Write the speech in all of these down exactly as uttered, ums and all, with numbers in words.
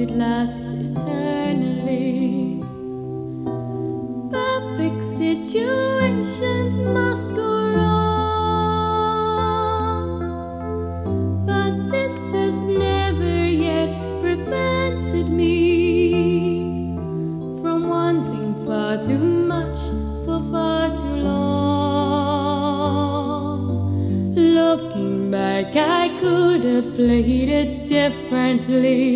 it lasts eternally. Perfect situations must go wrong, but this has never yet prevented me from wanting far too much for far too long. Looking back, I could have played it differently.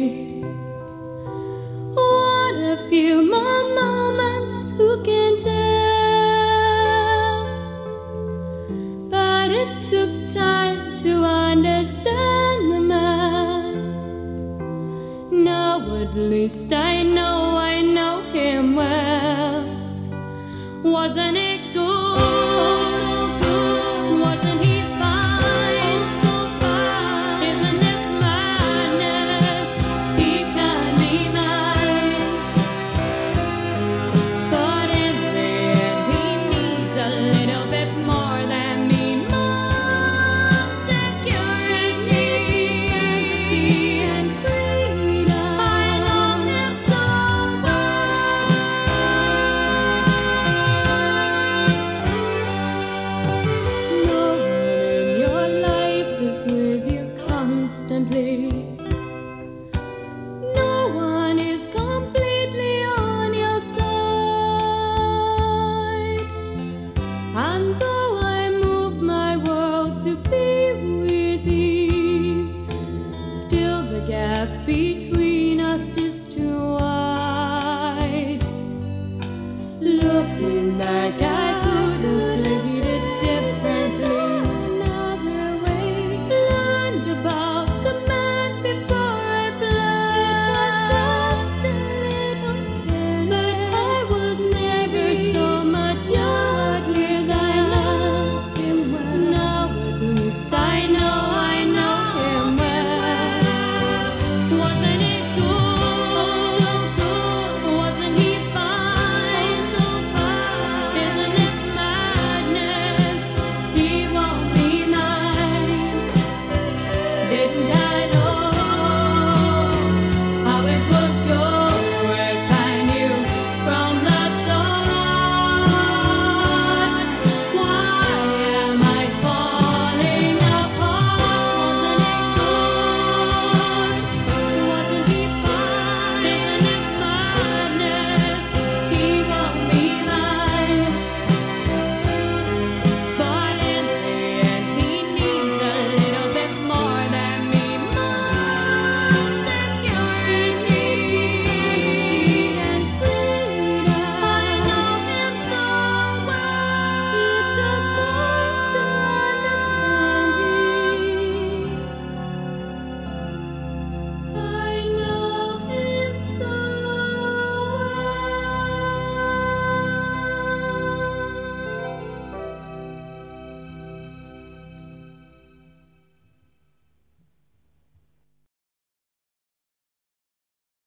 What a few more moments, who can tell? But it took time to understand the man. Now at least I know, I know him well. Wasn't it